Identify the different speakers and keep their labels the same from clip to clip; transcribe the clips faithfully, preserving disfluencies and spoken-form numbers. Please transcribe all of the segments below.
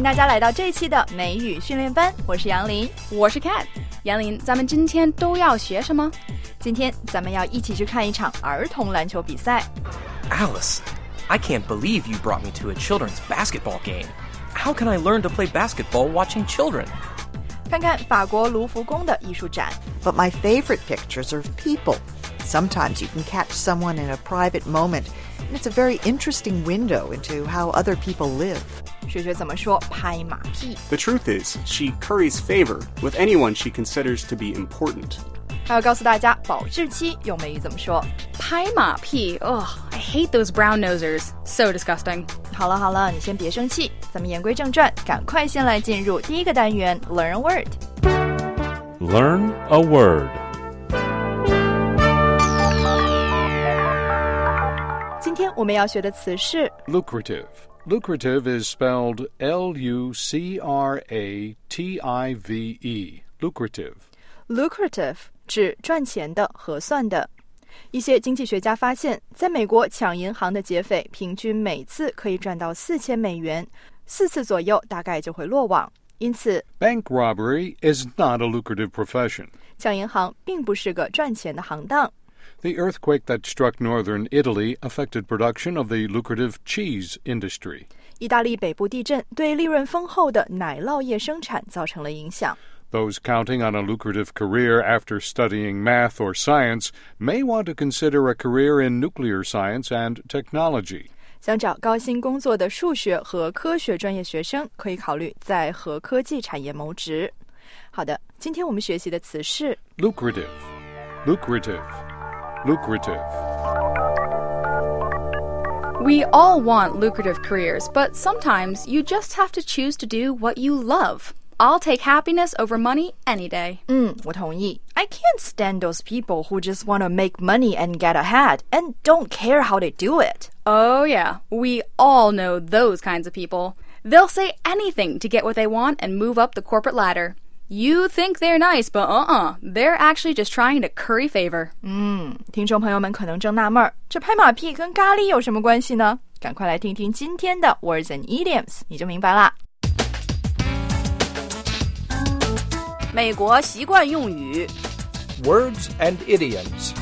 Speaker 1: 迎大家来到这一期的美语训练班，我是杨林，
Speaker 2: 我是 Kat。 杨林，咱们今天都要学什么？
Speaker 1: 今天咱们要一起去看一场儿童篮球比赛。
Speaker 3: Alice, I can't believe you brought me to a children's basketball game. How can I learn to play basketball watching children?
Speaker 1: 看看法国卢浮宫的艺术展。
Speaker 4: But my favorite pictures are of people. Sometimes you can catch someone in a private moment, and it's a very interesting window into how other people live.
Speaker 1: 学学怎么说拍马屁。
Speaker 5: The truth is, she curries favor with anyone she considers to be important.
Speaker 1: 还要告诉大家保质期用美语怎么说。
Speaker 2: 拍马屁 Ugh, I hate those brown nosers. So disgusting.
Speaker 1: 好了好了，你先别生气，咱们言归正传，赶快先来进入第一个单元 Learn a word.
Speaker 6: Learn a word.
Speaker 1: 今天我们要学的词是
Speaker 6: Lucrative.Lucrative is spelled L U C R A T I V E. Lucrative.
Speaker 1: lucrative 指赚钱的、合算的。一些经济学家发现，在美国抢银行的劫匪平均每次可以赚到四千美元，四次左右大概就会落网。因此
Speaker 6: Bank robbery is not a lucrative profession.
Speaker 1: 抢银行并不是个赚钱的行当。
Speaker 6: The earthquake that struck northern Italy affected production of the lucrative cheese industry.
Speaker 1: 意大利北部地震对利润丰厚的奶酪业生产造成了影响。
Speaker 6: Those counting on a lucrative career after studying math or science may want to consider a career in nuclear science and technology.
Speaker 1: 想找高薪工作的数学和科学专业学生可以考虑在核科技产业谋职。好的，今天我们学习的词是
Speaker 6: Lucrative. Lucrative. Lucrative.
Speaker 2: We all want lucrative careers, but sometimes you just have to choose to do what you love. I'll take happiness over money any day.
Speaker 1: 嗯，我同意。I can't stand those people who just want to make money and get ahead and don't care how they do it.
Speaker 2: Oh yeah, we all know those kinds of people. They'll say anything to get what they want and move up the corporate ladder. You think they're nice, but uh-uh, they're actually just trying to curry favor.
Speaker 1: 嗯，听众朋友们可能正纳闷儿，这拍马屁跟咖喱有什么关系呢？赶快来听听今天的 Words and Idioms， 你就明白啦。
Speaker 7: 美国习惯用语
Speaker 3: Words and idioms.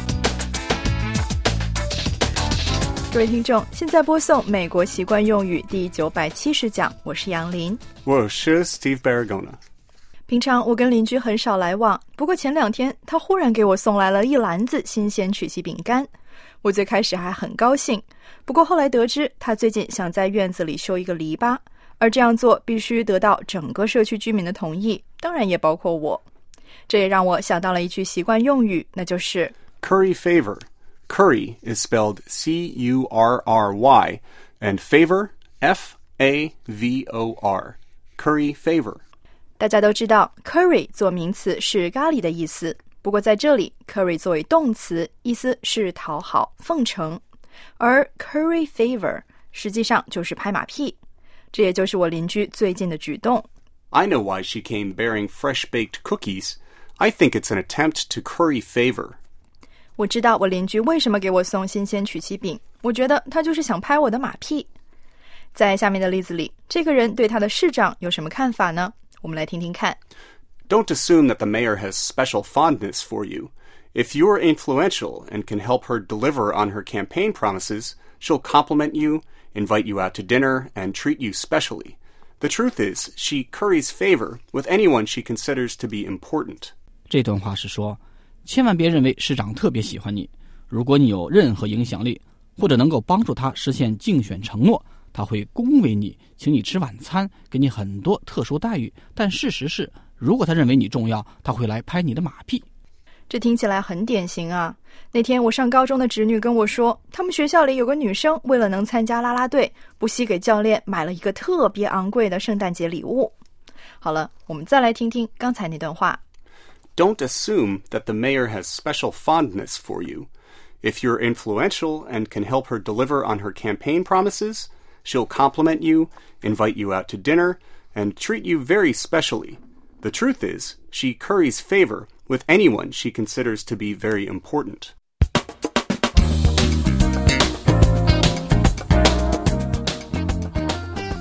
Speaker 1: 各位听众，现在播送美国习惯用语第九百七十讲，我是杨林。
Speaker 5: 我是 Steve Baragona.
Speaker 1: 平常我跟邻居很少来往，不过前两天他忽然给我送来了一篮子新鲜曲奇饼干。我最开始还很高兴，不过后来得知他最近想在院子里修一个篱笆，而这样做必须得到整个社区居民的同意，当然也包括我。这也让我想到了一句习惯用语，那就是
Speaker 5: Curry favor. Curry is spelled C U R R Y, and favor, F A V O R. Curry favor.
Speaker 1: 大家都知道 curry 做名词是咖喱的意思，不过在这里 curry 作为动词，意思是讨好、奉承，而 curry favor 实际上就是拍马屁。这也就是我邻居最近的举动。
Speaker 5: I know why she came bearing fresh-baked cookies. I think it's an attempt to curry favor.
Speaker 1: 我知道我邻居为什么给我送新鲜曲奇饼，我觉得他就是想拍我的马屁。在下面的例子里，这个人对他的市长有什么看法呢？我们来听听看。
Speaker 5: Don't assume that the mayor has special fondness for you. If you're influential and can help her deliver on her campaign promises, she'll compliment you, invite you out to dinner, and treat you specially. The truth is, she curries favor with anyone she considers to be important.
Speaker 8: 这段话是说，千万别认为市长特别喜欢你，如果你有任何影响力，或者能够帮助他实现竞选承诺，他会恭维你，请你吃晚餐，给你很多特殊待遇，但事实是，如果他认为你重要，他会来拍你的马屁。
Speaker 1: 这听起来很典型啊。那天我上高中的侄女跟我说，他们学校里有个女生为了能参加啦啦队，不惜给教练买了一个特别昂贵的圣诞节礼物。好了，我们再来听听刚才那段话。
Speaker 5: Don't assume that the mayor has special fondness for you. If you're influential and can help her deliver on her campaign promises, she'll compliment you, invite you out to dinner, and treat you very specially. The truth is, she curries favor with anyone she considers to be very important.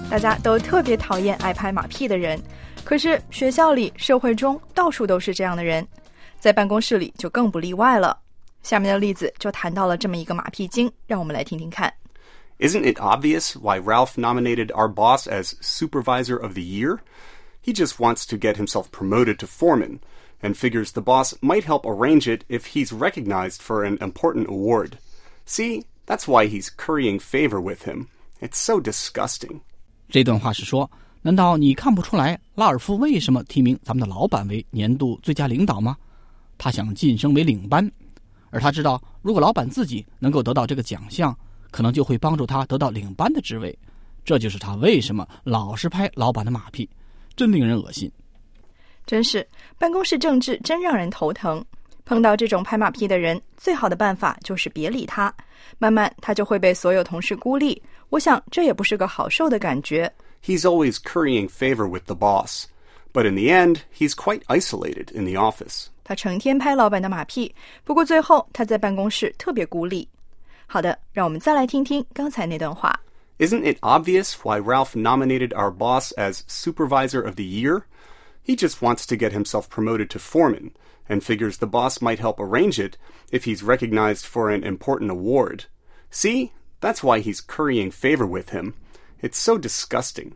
Speaker 1: 大家都特别讨厌爱拍马屁的人，可是学校里、社会中到处都是这样的人，在办公室里就更不例外了。下面的例子就谈到了这么一个马屁精，让我们来听听看。
Speaker 5: Isn't it obvious why Ralph nominated our boss as Supervisor of the Year? He just wants to get himself promoted to foreman, and figures the boss might help arrange it if he's recognized for an important award. See, that's why he's currying favor with him. It's so disgusting.
Speaker 8: 这段话是说，难道你看不出来拉尔夫为什么提名咱们的老板为年度最佳领导吗？他想晋升为领班，而他知道如果老板自己能够得到这个奖项，可能就会帮助他得到领班的职位，这就是他为什么老是拍老板的马屁，真令人恶心。
Speaker 1: 真是，办公室政治真让人头疼。碰到这种拍马屁的人，最好的办法就是别理他，慢慢他就会被所有同事孤立。我想这也不是个好受的感觉。
Speaker 5: He's always currying favor with the boss, but in the end, he's quite isolated in the office.
Speaker 1: 他成天拍老板的马屁，不过最后他在办公室特别孤立。好的，让我们再来听听刚才那段话。
Speaker 5: Isn't it obvious why Ralph nominated our boss as Supervisor of the Year? He just wants to get himself promoted to foreman, and figures the boss might help arrange it if he's recognized for an important award. See, that's why he's currying favor with him. It's so disgusting.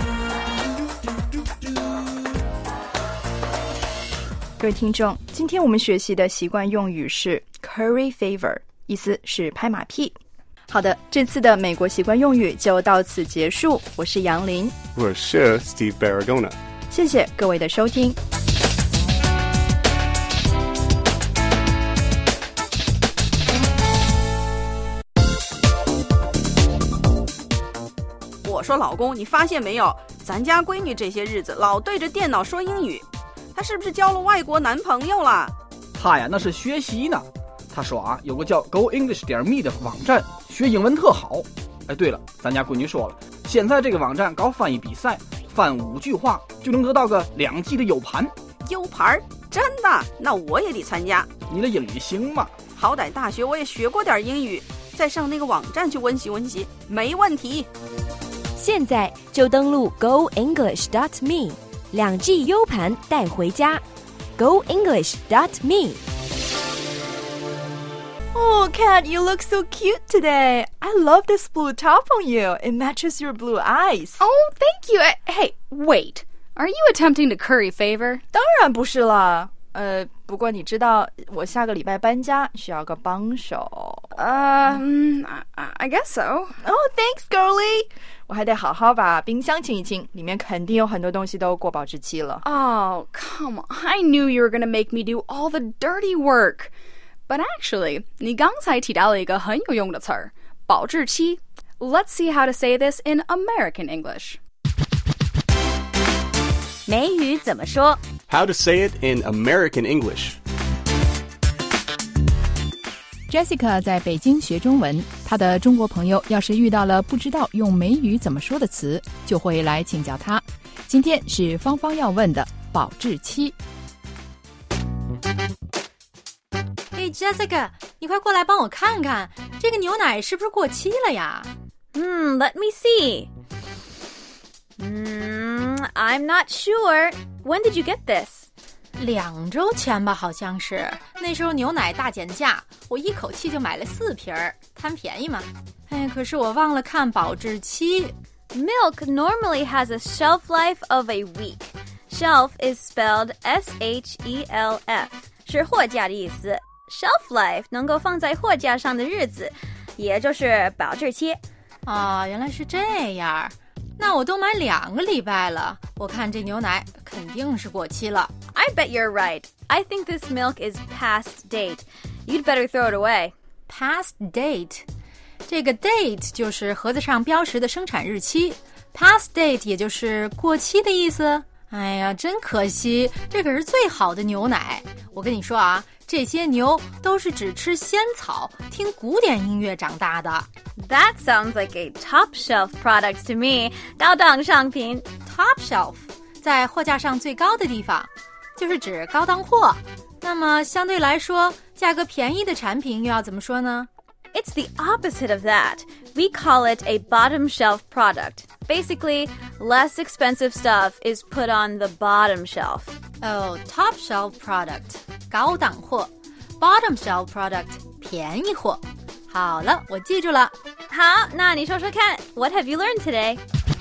Speaker 1: 各位听众，今天我们学习的习惯用语是 curry favor， 意思是拍马屁。好的，这次的美国习惯用语就到此结束。我是杨林，
Speaker 5: 我是 Steve Baragona。
Speaker 1: 谢谢各位的收听。
Speaker 7: 我说老公，你发现没有，咱家闺女这些日子老对着电脑说英语，她是不是交了外国男朋友了？
Speaker 9: 她呀，那是学习呢。她说啊，有个叫 go english 点 me 的网站，学英文特好。哎，对了，咱家闺女说了，现在这个网站搞翻译比赛，翻五句话就能得到个两 G 的 U 盘。
Speaker 7: U 盘？真的？那我也得参加。
Speaker 9: 你的英语行吗？
Speaker 7: 好歹大学我也学过点英语，再上那个网站去温习温习，没问题。
Speaker 10: 现在就登录 go english dot me， 两 G U 盘带回家。go english dot me。
Speaker 1: Oh, Kat, you look so cute today. I love this blue top on you. It matches your blue eyes.
Speaker 2: Oh, thank you. Hey, wait. Are you attempting to curry favor?
Speaker 1: 当然不是啦。呃，不过你知道我下个礼拜搬家，需要个帮手。
Speaker 2: Um, I, I guess so.
Speaker 1: Oh, thanks, girlie. 我还得好好把冰箱清一清，里面肯定有很多东西都过保质期了。
Speaker 2: Oh, come on. I knew you were going to make me do all the dirty work. But actually, 你刚才提到了一个很有用的词儿，保质期。Let's see how to say this in American English.
Speaker 10: 美语怎么说？
Speaker 5: How to say it in American English.
Speaker 11: Jessica 在北京学中文，她的中国朋友要是遇到了不知道用美语怎么说的词，就会来请教她。今天是芳芳要问的保质期。
Speaker 12: Hey Jessica， 你快过来帮我看看，这个牛奶是不是过期了呀？
Speaker 10: 嗯 Let me see. Hmm, I'm not sure. When did you get this?
Speaker 12: 两周前吧，好像是。那时候牛奶大减价，我一口气就买了四瓶儿，贪便宜嘛。哎，可是我忘了看保质期。
Speaker 10: Milk normally has a shelf life of a week. Shelf is spelled S H E L F. 是货架的意思。Shelf life 能够放在货架上的日子，也就是保质期。
Speaker 12: 啊，原来是这样。那我都买两个礼拜了，我看这牛奶肯定是过期了。
Speaker 10: I bet you're right. I think this milk is past date. You'd better throw it away.
Speaker 12: Past date. 这个 date 就是盒子上标识的生产日期， past date 也就是过期的意思。哎呀，真可惜，这可是最好的牛奶。我跟你说啊，这些牛都是只吃仙草，听古典音乐长大的。
Speaker 10: That sounds like a top shelf product to me. 高档商品
Speaker 12: Top shelf 在货架上最高的地方，就是指高档货。那么相对来说，价格便宜的产品又要怎么说呢？
Speaker 10: It's the opposite of that. We call it a bottom shelf product. Basically, less expensive stuff is put on the bottom shelf.
Speaker 12: Oh, top shelf product 高档货 Bottom shelf product 便宜货。好了，我记住了。
Speaker 10: 好，那你说说看 What have you learned today?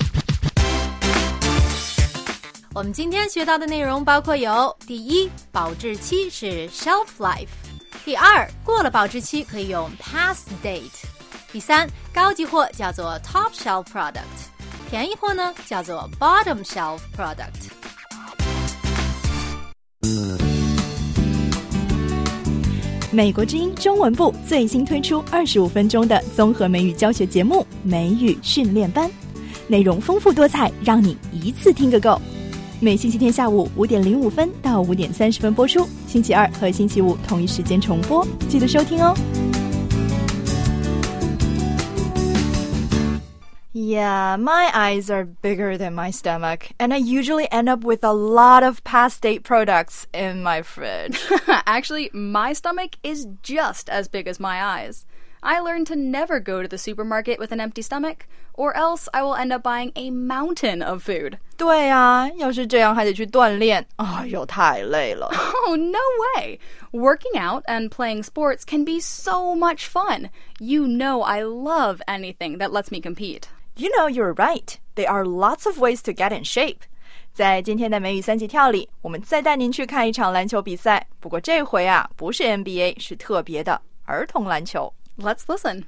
Speaker 12: 我们今天学到的内容包括有：第一，保质期是 shelf life；第二，过了保质期可以用 past date；第三，高级货叫做 top shelf product， 便宜货呢叫做 bottom shelf product。
Speaker 1: 美国之音中文部最新推出二十五分钟的综合美语教学节目《美语训练班》，内容丰富多彩，让你一次听个够。每星期天下午五点零五分到五点三十分播出，星期二和星期五同一时间重播，记得收听哦。Yeah, my eyes are bigger than my stomach, and I usually end up with a lot of past date products in my fridge.
Speaker 2: Actually, my stomach is just as big as my eyes. I learned to never go to the supermarket with an empty stomach, or else I will end up buying a mountain of food.
Speaker 1: 对啊，要是这样还得去锻炼，哎呦，太累了。
Speaker 2: Oh, no way! Working out and playing sports can be so much fun. You know I love anything that lets me compete.
Speaker 1: You know, you're right. There are lots of ways to get in shape. 在今天的美语三级跳里，我们再带您去看一场篮球比赛。不过这回啊，不是 N B A， 是特别的儿童篮球。
Speaker 2: Let's listen.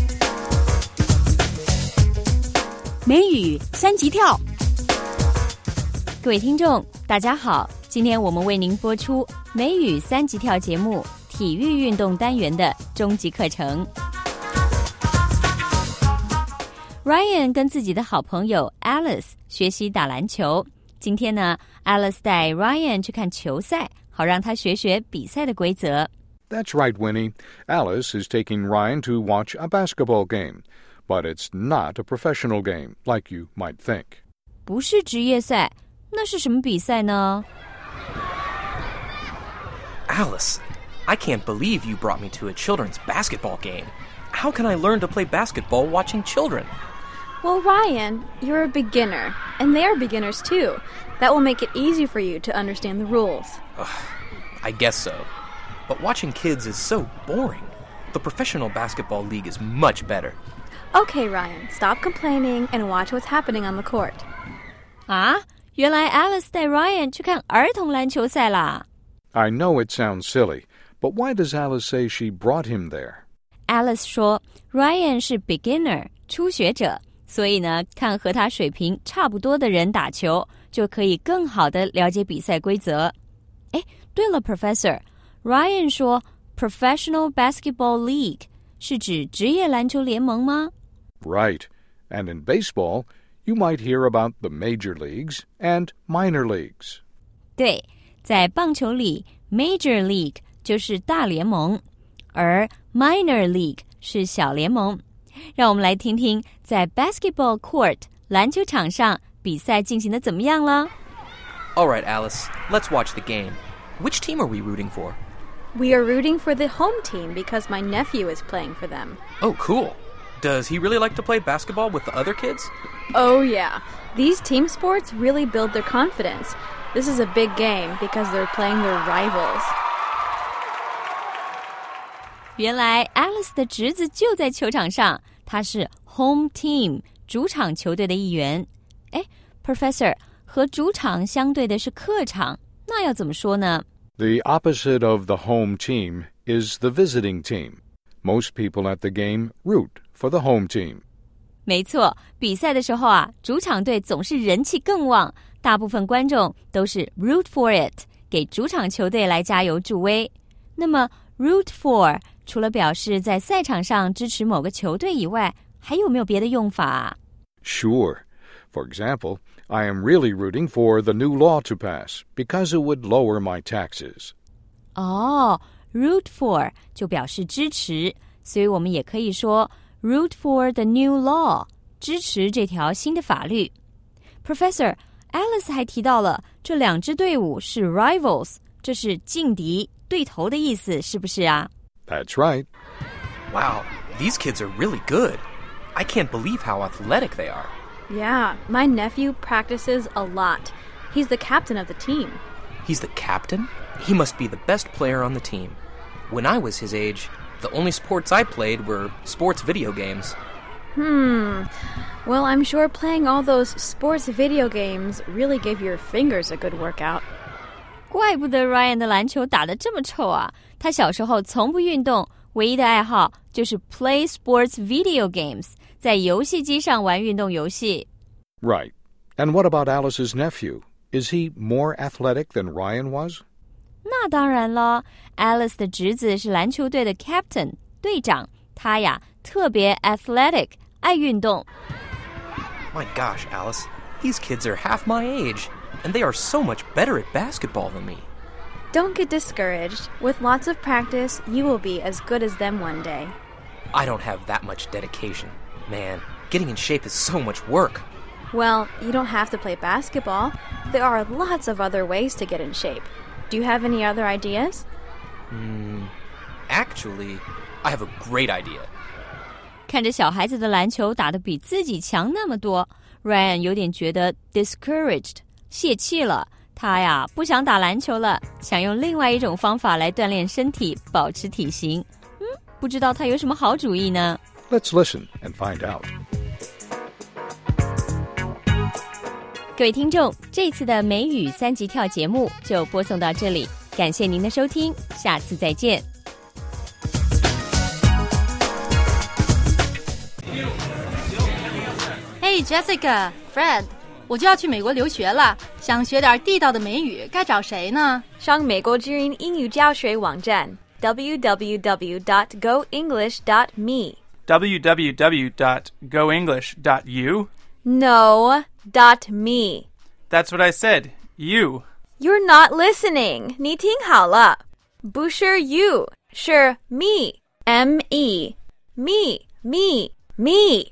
Speaker 13: 美语三级跳。各位听众，大家好，今天我们为您播出美语三级跳节目体育运动单元的终极课程。Ryan 跟自己的好朋友 Alice 学习打篮球。今天呢 Alice 带 Ryan 去看球赛，好让他学学比赛的规则。
Speaker 6: That's right, Winnie. Alice is taking Ryan to watch a basketball game, but it's not a professional game, like you might think.
Speaker 13: 不是职业赛，那是什么比赛呢？
Speaker 3: Alice, I can't believe you brought me to a children's basketball game. How can I learn to play basketball watching children?
Speaker 7: Well, Ryan, you're a beginner, and they're beginners too. That will make it easy for you to understand the rules.
Speaker 3: Ugh, I guess so.But watching kids is so boring. The professional basketball league is much better.
Speaker 7: Okay, Ryan, stop complaining and watch what's happening on the court.
Speaker 13: 啊，原来 Alice 带 Ryan 去看儿童篮球赛啦。
Speaker 6: I know it sounds silly, but why does Alice say she brought him there?
Speaker 13: Alice 说 Ryan 是 beginner 初学者，所以呢，看和他水平差不多的人打球，就可以更好地了解比赛规则。诶，对了 Professor，Ryan 说 Professional Basketball League 是指职业篮球联盟吗？
Speaker 6: Right. And in baseball, you might hear about the major leagues and minor leagues.
Speaker 13: 对，在棒球里 Major League 就是大联盟，而 Minor League 是小联盟。让我们来听听在 Basketball Court 篮球场上比赛进行得怎么样了。
Speaker 3: All right, Alice, let's watch the game. Which team are we rooting for?We
Speaker 7: are rooting for the home team because my nephew is playing for them.
Speaker 3: Oh, cool. Does he really like to play basketball with the other kids?
Speaker 7: Oh, yeah. These team sports really build their confidence. This is a big game because they're playing their rivals.
Speaker 13: 原来 Alice 的侄子就在球场上，他是 home team 主场球队的一员。诶 Professor， 和主场相对的是客场，那要怎么说呢
Speaker 6: ？The opposite of the home team is the visiting team. Most people at the game root for the home team.
Speaker 13: 没错，比赛的时候啊，主场队总是人气更旺，大部分观众都是 root for it， 给主场球队来加油助威。那么 root for 除了表示在赛场上支持某个球队以外，还有没有别的用法？
Speaker 6: Sure. For example, I am really rooting for the new law to pass because it would lower my taxes.
Speaker 13: 哦 root for 就表示支持，所以我们也可以说 root for the new law， 支持这条新的法律。Professor, Alice 还提到了这两支队伍是 rivals， 这是劲敌、对头的意思，是不是啊？
Speaker 6: That's right.
Speaker 3: Wow, these kids are really good. I can't believe how athletic they are.
Speaker 2: Yeah, my nephew practices a lot. He's the captain of the team.
Speaker 3: He's the captain? He must be the best player on the team. When I was his age, the only sports I played were sports video games.
Speaker 2: Hmm. Well, I'm sure playing all those sports video games really gave your fingers a good workout.
Speaker 13: 怪不得 Ryan 的篮球打得这么臭啊！他小时候从不运动，唯一的爱好就是 play sports video games， 在游戏机上玩运动游戏。
Speaker 6: Right. And what about Alice's nephew? Is he more athletic than Ryan was?
Speaker 13: 那当然了 Alice 的侄子是篮球队的 captain 队长，他呀特别 athletic 爱运动。
Speaker 3: My gosh, Alice, these kids are half my age, and they are so much better at basketball than me.
Speaker 2: Don't get discouraged. With lots of practice, you will be as good as them one day.
Speaker 3: I don't have that much dedication. Man, getting in shape is so much work.
Speaker 2: Well, you don't have to play basketball. There are lots of other ways to get in shape. Do you have any other ideas?
Speaker 3: Hmm, actually, I have a great idea.
Speaker 13: 看着小孩子的篮球打得比自己强那么多 Ryan 有点觉得 discouraged 泄气了，他呀不想打篮球了，想用另外一种方法来锻炼身体，保持体型。嗯，不知道他有什么好主意呢？
Speaker 6: Let's listen and find out.
Speaker 13: 各位听众，这次的美语三级跳节目就播送到这里，感谢您的收听，下次再见。
Speaker 12: Hey Jessica, Fred, 我就要去美国留学了，想学点地道的美语，该找谁呢？
Speaker 10: 上美国之音英语教学网站 double-u double-u double-u dot go english dot me
Speaker 14: double-u double-u double-u dot go english dot u
Speaker 10: No, dot me.
Speaker 14: That's what I said. You.
Speaker 10: You're not listening. 你听好了，不是 you， 是 me. M E. Me, me, me.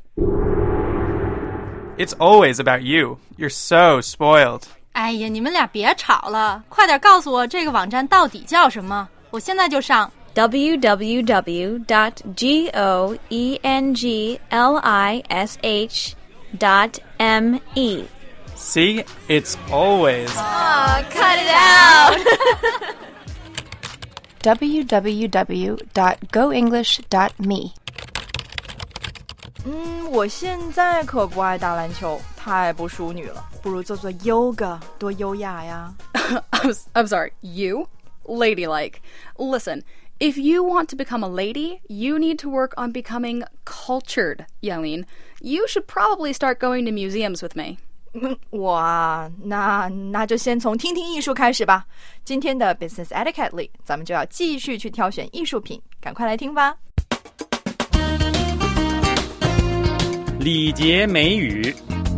Speaker 14: It's always about you. You're so spoiled.
Speaker 12: 哎呀，你们俩别吵了，快点告诉我这个网站到底叫什么，我现在就上。
Speaker 10: double-u double-u double-u dot go english dot me.
Speaker 14: See? It's always.
Speaker 10: Oh, cut it out.
Speaker 1: double-u double-u double-u dot go english dot me. 嗯，我现在可不爱打篮球，太不淑女了，不如做做 yoga， 多优雅呀。
Speaker 2: I'm, I'm sorry, you? Ladylike. Listen, if you want to become a lady, you need to work on becoming cultured, Yaleen. You should probably start going to museums with me.
Speaker 1: 我啊，那那就先从听听艺术开始吧。今天的 Business Etiquette 里，咱们就要继续去挑选艺术品，赶快来听吧。
Speaker 15: 礼节美语。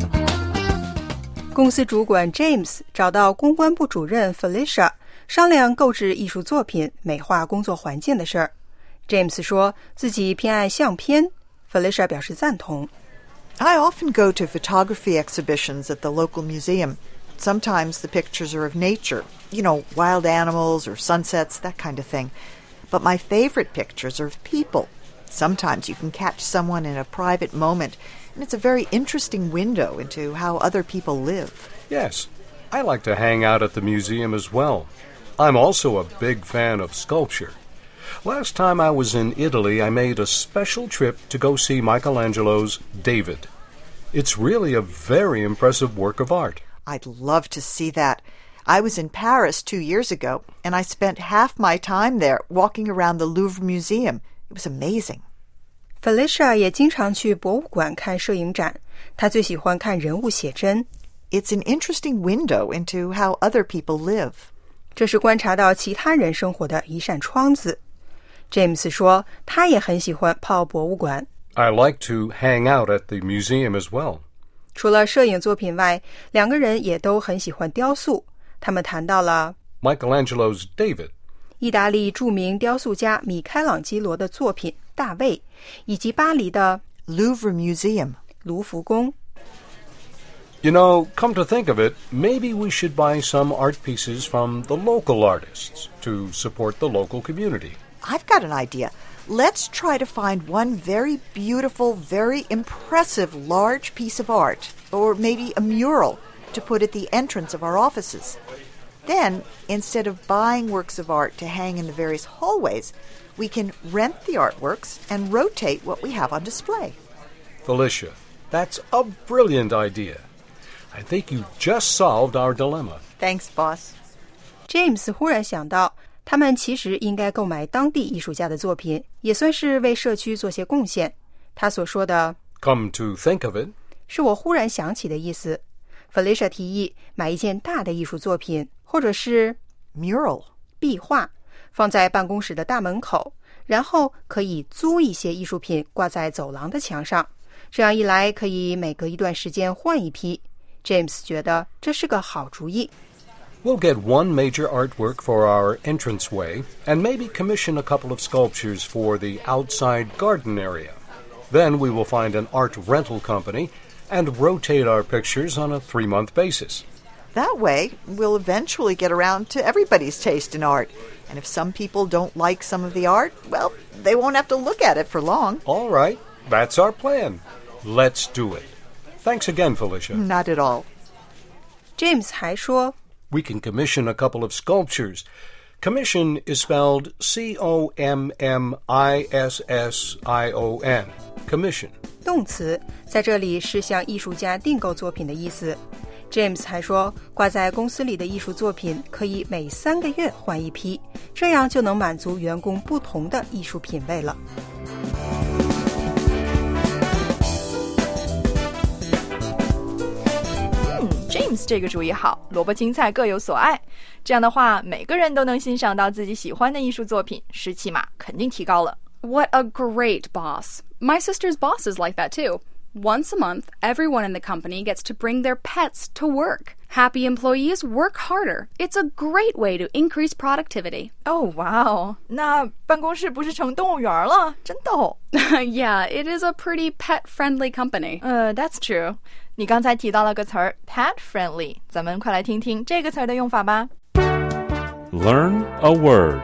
Speaker 16: 公司主管 James 找到公关部主任 Felicia 商量购置艺术作品美化工作环境的事儿。James 说自己偏爱相片， Felicia 表示赞同。
Speaker 4: I often go to photography exhibitions at the local museum. Sometimes the pictures are of nature, you know, wild animals or sunsets, that kind of thing. But my favorite pictures are of people. Sometimes you can catch someone in a private moment, and it's a very interesting window into how other people live.
Speaker 6: Yes, I like to hang out at the museum as well. I'm also a big fan of sculpture. Last time I was in Italy, I made a special trip to go see Michelangelo's David. It's really a very impressive work of art.
Speaker 4: I'd love to see that. I was in Paris two years ago, and I spent half my time there walking around the Louvre Museum. It was amazing.
Speaker 16: Felicia 也经常去博物馆看摄影展，她最喜欢看人物写真。
Speaker 4: It's an interesting window into how other people live.
Speaker 16: 这是观察到其他人生活的一扇窗子。James 说他也很喜欢泡博物馆。
Speaker 6: I like to hang out at the museum as well.
Speaker 16: 除了摄影作品外，两个人也都很喜欢雕塑。他们谈到了
Speaker 6: Michelangelo's David.
Speaker 16: 意大利著名雕塑家米开朗基罗的作品《大卫》，以及巴黎的
Speaker 4: Louvre Museum
Speaker 16: 卢浮宫。
Speaker 6: You know, come to think of it, maybe we should buy some art pieces from the local artists to support the local community.
Speaker 4: I've got an idea. Let's try to find one very beautiful, very impressive large piece of art, or maybe a mural, to put at the entrance of our offices. Then, instead of buying works of art to hang in the various hallways, we can rent the artworks and rotate what we have on display.
Speaker 6: Felicia, that's a brilliant idea. I think you just solved our dilemma.
Speaker 4: Thanks, boss.
Speaker 16: James 忽然想到，他们其实应该购买当地艺术家的作品，也算是为社区做些贡献。他所说的
Speaker 6: Come to think of it
Speaker 16: 是我忽然想起的意思。Felicia 提议买一件大的艺术作品，或者是
Speaker 4: mural
Speaker 16: 壁画，放在办公室的大门口，然后可以租一些艺术品挂在走廊的墙上。这样一来，可以每隔一段时间换一批。James 觉得这是个好主意。
Speaker 6: We'll get one major artwork for our entranceway and maybe commission a couple of sculptures for the outside garden area. Then we will find an art rental company and rotate our pictures on a three-month basis.
Speaker 4: That way, we'll eventually get around to everybody's taste in art. And if some people don't like some of the art, well, they won't have to look at it for long.
Speaker 6: All right, that's our plan. Let's do it. Thanks again, Felicia.
Speaker 4: Not at all.
Speaker 16: James 还说
Speaker 6: We can commission a couple of sculptures. Commission is spelled C O M M I S S I O N. Commission.
Speaker 16: 动词在这里是向艺术家订购作品的意思。James 还说，挂在公司里的艺术作品可以每三个月换一批，这样就能满足员工不同的艺术品味了。
Speaker 1: James 这个主意好，萝卜青菜各有所爱。这样的话，每个人都能欣赏到自己喜欢的艺术作品，士气嘛肯定提高了。
Speaker 2: What a great boss. My sister's boss is like that too. Once a month, everyone in the company gets to bring their pets to work. Happy employees work harder. It's a great way to increase productivity.
Speaker 1: Oh, wow. 那办公室不是成动物园了？真逗。
Speaker 2: Yeah, it is a pretty pet-friendly company.
Speaker 1: Uh, that's true. 你刚才提到了个词儿 pet-friendly. 咱们快来听听这个词儿的用法吧。
Speaker 17: Learn a word.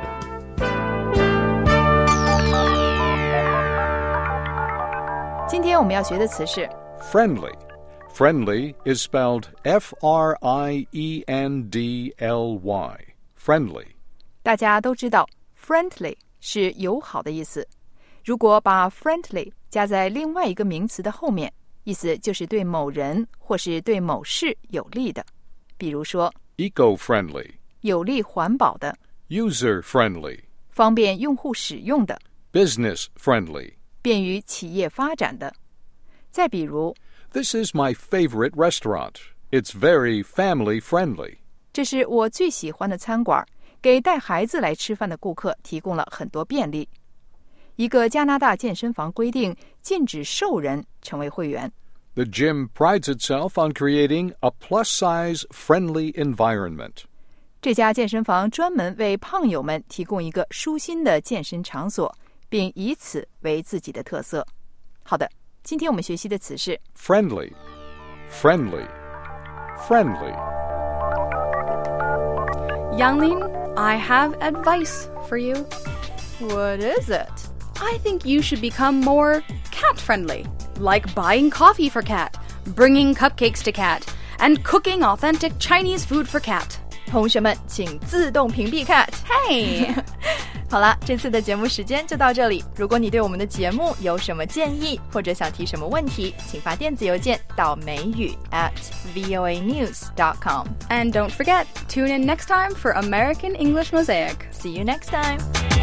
Speaker 11: 今天我们要学的词是
Speaker 6: Friendly. Friendly is spelled F R I E N D L Y. Friendly.
Speaker 11: 大家都知道 friendly 是友好的意思。如果把 friendly 加在另外一个名词的后面，意思就是对某人或是对某事有利的。比如说
Speaker 6: Eco-friendly.
Speaker 11: 有利环保的。
Speaker 6: User-friendly.
Speaker 11: 方便用户使用的。
Speaker 6: Business-friendly.
Speaker 11: 便于企业发展的。再比如
Speaker 6: This is my favorite restaurant. It's very family-friendly.
Speaker 11: 这是我最喜欢的餐馆，给带孩子来吃饭的顾客提供了很多便利。一个加拿大健身房规定禁止瘦人成为会员。
Speaker 6: The gym prides itself on creating a plus-size friendly environment.
Speaker 11: 这家健身房专门为胖友们提供一个舒心的健身场所，并以此为自己的特色。好的，今天我们学习的词是
Speaker 6: Friendly, friendly, friendly.
Speaker 2: Yanglin, I have advice for you.
Speaker 1: What is it?
Speaker 2: I think you should become more cat-friendly, like buying coffee for Cat, bringing cupcakes to Cat, and cooking authentic Chinese food for Cat.
Speaker 1: 同学们请自动屏蔽 cat。
Speaker 2: Hey!
Speaker 1: 好了，这次的节目时间就到这里。如果你对我们的节目有什么建议，或者想提什么问题，请发电子邮件到美语 at voa news dot com.
Speaker 2: And don't forget, tune in next time for American English Mosaic.
Speaker 1: See you next time.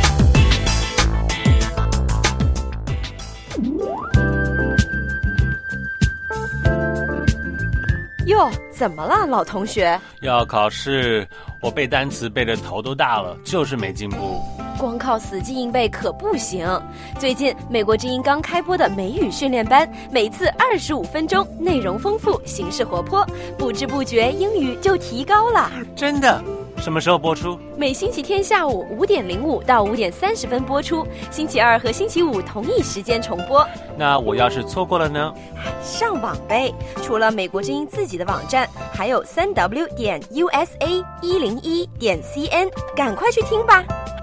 Speaker 13: 哟，怎么了，老同学？
Speaker 18: 要考试，我背单词背得头都大了，就是没进步。
Speaker 13: 光靠死记硬背可不行。最近美国之音刚开播的美语训练班，每次二十五分钟，内容丰富，形式活泼，不知不觉英语就提高了。
Speaker 18: 真的？什么时候播出？
Speaker 13: 每星期天下午五点零五到五点三十分播出，星期二和星期五同一时间重播。
Speaker 18: 那我要是错过了呢？
Speaker 13: 上网呗！除了美国之音自己的网站，还有三 w 点 u s a 一零一点 c n， 赶快去听吧。